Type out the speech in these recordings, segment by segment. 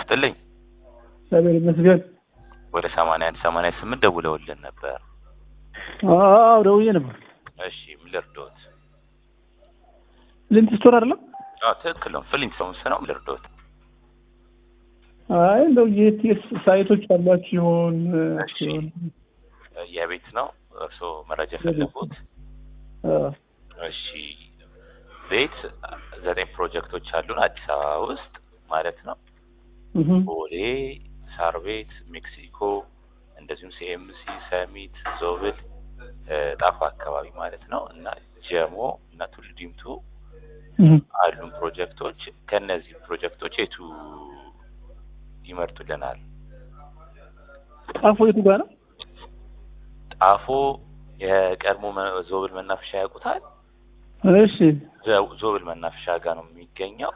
ይስጥልኝ። እግዚአብሔር ይመስገን። ወደ 8188 ደውለውልን ነበር። አዎ ደውዬ ነበር። እሺ ምን ልርዶት? ፍሊንት ስቶን አይደለም? አዎ ትክክል ነው። ፍሊንት ስቶን ነው። ምን ልርዶት? አይ እንደው የቲኤስ ሳይቶች አሏችሁ ይሆን? የቤት ነው እርሶ መረጃ ፈለጉት? እሺ ቤት 9 ፕሮጀክቶች አሉን አዲስ አበባ ውስጥ ማለት ነው። ቦሌ፣ ሳር ቤት፣ ሜክሲኮ እንደዚሁም ሲኤምሲ፣ ሰሚት፣ ዞብል፣ ጣፋ አካባቢ ማለት ነው እና ጀሞ እና ቱሉ ዲምቱ አሉን ፕሮጀክቶች። ከነዚህ ፕሮጀክቶች የቱ ይመርጡልናል? ጣፎ የቱ ጋር ነው? ጣፎ የቀድሞ ዞብል መናፈሻ ያውቁታል? እሺ ዞብል መናፈሻ ጋር ነው የሚገኘው።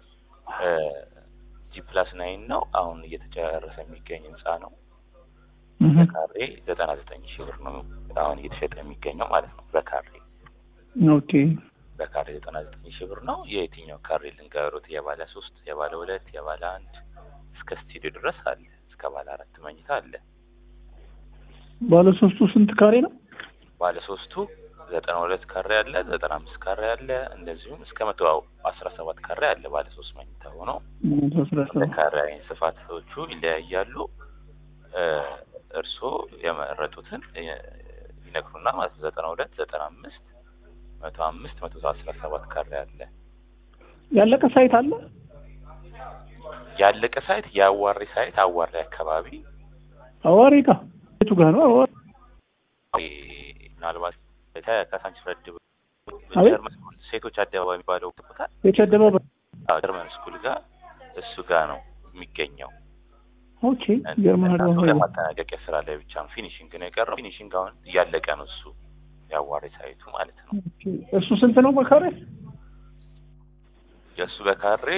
ጂ+9 ነው። አሁን እየተጨረሰ የሚገኝ ህንጻ ነው። በካሬ 99,000 ብር ነው አሁን እየተሸጠ የሚገኘው ማለት ነው በካሬ። ኦኬ በካሬ 99,000 ብር ነው። የየትኛው ካሬ ልንገሩት? የባለ 3፣ የባለ 2፣ የባለ 1 እስከ ስቱዲዮ ድረስ አለ። እስከ ባለ 4 መኝታ አለ። ባለ 3ቱ ስንት ካሬ ነው? ባለ 3ቱ 92 ካሬ አለ፣ 95 ካሬ አለ፣ እንደዚሁም እስከ 117 ካሬ አለ። ባለ 3 መኝታ ሆኖ ካሬ ስፋቶቹ ይለያያሉ። እርሶ የመረጡትን ይነግሩና ማለት 92፣ 95፣ 105፣ 117 ካሬ አለ። ያለቀ ሳይት አለ? ያለቀ ሳይት የአዋሪ ሳይት አዋሪ አካባቢ። አዋሪ ጋር የቱ ጋር ነው? አዋሪ ምናልባት ከሳንቺ ፍረድ ጀርመን ሴቶች አደባባይ የሚባለው ቦታ ሴቶች አደባባይ ጀርመን ስኩል ጋር እሱ ጋር ነው የሚገኘው። ኦኬ ጀርመን አደባባይ ማጠናቀቂያ ስራ ላይ ብቻ ነው። ፊኒሺንግ ነው የቀረው። ፊኒሺንግ አሁን እያለቀ ነው እሱ ያዋሪ ሳይቱ ማለት ነው። እሱ ስንት ነው በካሬ? የእሱ በካሬ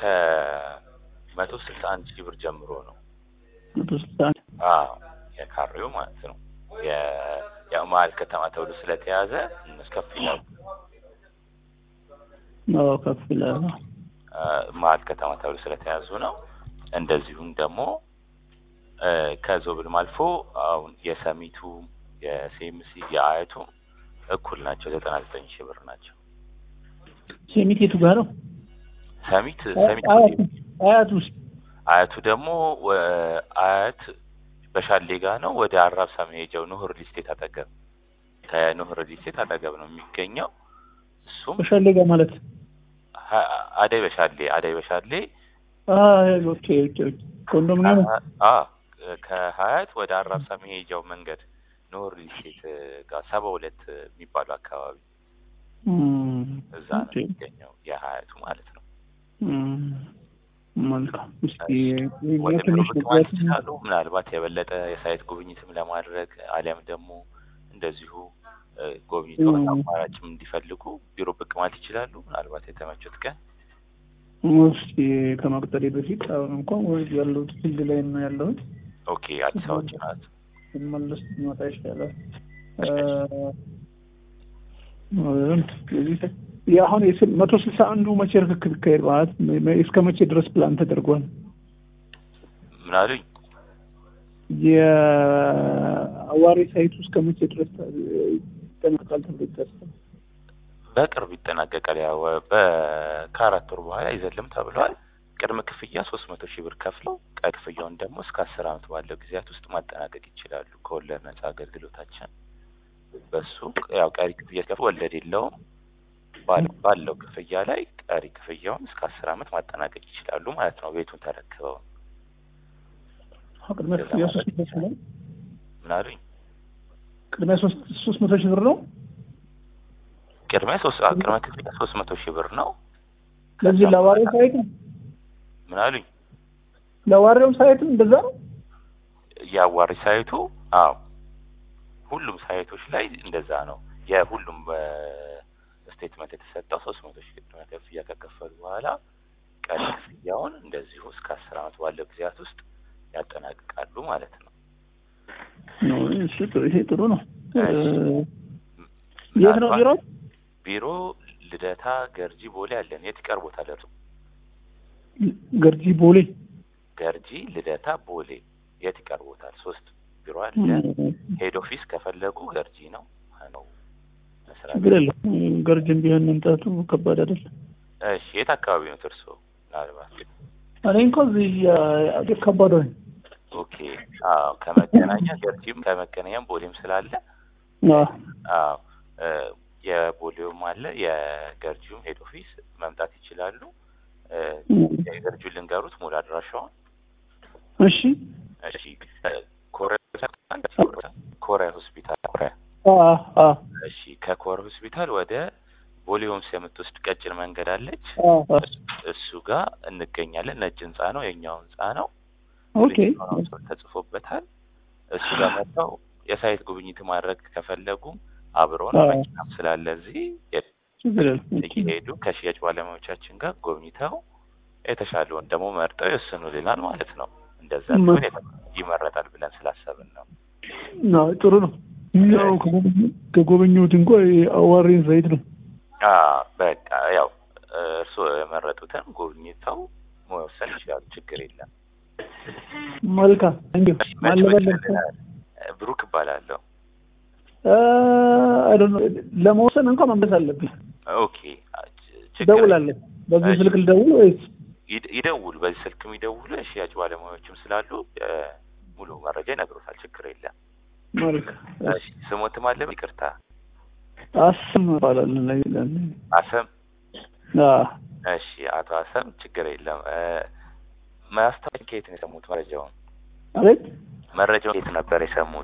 ከ161,000 ብር ጀምሮ ነው። 161? አዎ የካሬው ማለት ነው። ያው መሀል ከተማ ተብሎ ስለተያዘ እነሱ ከፍ ይላሉ። ነው ከፍ ይላሉ። መሀል ከተማ ተብሎ ስለተያዙ ነው። እንደዚሁም ደግሞ ከዞብልም አልፎ አሁን የሰሚቱ፣ የሲኤምሲ፣ የአያቱ እኩል ናቸው። 99,000 ብር ናቸው። ሰሚት የቱ ጋር ነው? ሰሚት አያቱ ደግሞ አያት በሻሌ ጋር ነው። ወደ አራብሳ መሄጃው ኖህ ሪል ስቴት አጠገብ፣ ከኖህ ሪል ስቴት አጠገብ ነው የሚገኘው። እሱም በሻሌ ጋር ማለት አዳይ በሻሌ ኦኬ ኮንዶሚኒየም ከሀያት ወደ አራብሳ መሄጃው መንገድ ኖህ ሪል ስቴት ጋር 72 የሚባለው አካባቢ እዛ ነው የሚገኘው የሀያቱ ማለት ነው። መልካም እስቲ ምናልባት የበለጠ የሳይት ጉብኝትም ለማድረግ አሊያም ደግሞ እንደዚሁ ጎብኝቶ አማራጭም እንዲፈልጉ ቢሮ ብቅ ማለት ይችላሉ። ምናልባት የተመቹት ቀን እስቲ ከመቅጠሬ በፊት አሁን እንኳን ወይ ያለው ትግል ላይ ነው ያለው። ኦኬ አዲስ አበባ ናት። መለስ ነው ታይሻለህ? አሁን 161 መቼ ርክክብ ይካሄድ ማለት እስከ መቼ ድረስ ፕላን ተደርጓል? ምን አሉኝ? የአዋሪ ሳይቱ እስከ መቼ ድረስ ይጠናቀቃል ተብሎ ይታሰባል? በቅርብ ይጠናቀቃል። ያው ከ4 ወር በኋላ ይዘልም ተብሏል። ቅድመ ክፍያ 300,000 ብር ከፍለው ቀሪ ክፍያውን ደግሞ እስከ 10 አመት ባለው ጊዜያት ውስጥ ማጠናቀቅ ይችላሉ። ከወለድ ነፃ አገልግሎታችን በሱ ያው ቀሪ ክፍያ ከፍለው ወለድ የለውም። ባለው ክፍያ ላይ ቀሪ ክፍያውን እስከ 10 አመት ማጠናቀቅ ይችላሉ ማለት ነው። ቤቱን ተረክበው ቅድመ ክፍያ 300,000 ነው። ምን አሉኝ? ቅድመ 300,000 ብር ነው። ቅድመ ክፍያ 300,000 ብር ነው። ለዚህ ለዋሬው ሳይት ምን አሉኝ? ለዋሬው ሳይት እንደዛ ነው። ያዋሪ ሳይቱ አዎ ሁሉም ሳይቶች ላይ እንደዛ ነው። የሁሉም ስቴትመንት የተሰጠው 300,000 ቅድመ ክፍያ ከከፈሉ በኋላ ቀሪ ክፍያውን እንደዚሁ እስከ 10 አመት ባለው ጊዜያት ውስጥ ያጠናቅቃሉ ማለት ነው። ይሄ ጥሩ ነው። የት ነው ቢሮ? ቢሮ ልደታ፣ ገርጂ፣ ቦሌ አለን። የት ይቀርቦታል? ገርጂ ገርጂ፣ ልደታ፣ ቦሌ የት ይቀርቦታል? 3 ቢሮ አለ። ሄድ ኦፊስ ከፈለጉ ገርጂ ነው መስራት ግሬል ገርጂም ቢሆን መምጣቱ ከባድ አይደለም። እሺ የት አካባቢ ነው እርሶ? ምናልባት እኔ እንኳን እዚህ ከባድ ነው። ኦኬ ከመገናኛ ገርጂም ከመገናኛም ቦሌም ስላለ የቦሌውም አለ የገርጂውም ሄድ ኦፊስ መምጣት ይችላሉ። የገርጂው ልንገሩት ሙሉ አድራሻውን። እሺ ኮረ ሆስፒታል እሺ ከኮረ ሆስፒታል ወደ ቦሌ ሆምስ የምትወስድ ቀጭን መንገድ አለች። እሱ ጋር እንገኛለን። ነጭ ህንጻ ነው፣ የኛው ህንጻ ነው። ኦኬ ተጽፎበታል። እሱ ጋር መጥተው የሳይት ጉብኝት ማድረግ ከፈለጉ አብሮን መኪናም ስላለ እዚህ እየሄዱ ከሽያጭ ባለሙያዎቻችን ጋር ጎብኝተው የተሻለውን ደግሞ መርጠው ይወስኑልናል ማለት ነው። እንደዛ ቢሆን ይመረጣል ብለን ስላሰብን ነው። ጥሩ ነው። ያው ከጎበኙት እንኳን አዋሬን ሳይት ነው። በቃ ያው እርስዎ የመረጡትን ጎብኝተው መወሰን ይችላሉ። ችግር የለም። መልካም እንዴ ብሩክ እባላለሁ። ለመወሰን እንኳን መመለስ አለብኝ። ኦኬ ደውላለሁ። በዚህ ስልክ ልደውል ወይስ? ይደውሉ። በዚህ ስልክም ይደውሉ። የሽያጭ ባለሙያዎችም ስላሉ ሙሉ መረጃ ይነግሩታል። ችግር የለም። መልካም። እሺ ስሞትም አለ? ይቅርታ አሰም እባላለሁ። አሰም? እሺ አቶ አሰም ችግር የለም። ማስታወቂያ ከየት ነው የሰሙት መረጃውን? አቤት መረጃውን ከየት ነበር የሰሙት?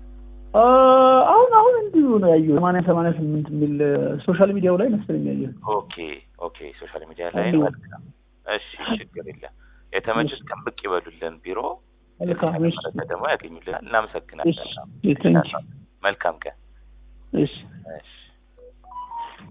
አሁን እንዲሁ ነው ያየሁት። 88 የሚል ሶሻል ሚዲያው ላይ መሰለኝ ያየሁት። ኦኬ ሶሻል ሚዲያ ላይ ነው። እሺ ችግር የለም። የተመቸት ቀን ብቅ ይበሉልን ቢሮ። መልካም። እሺ ደግሞ ያገኙልናል። እናመሰግናለን። እሺ መልካም ቀን። እሺ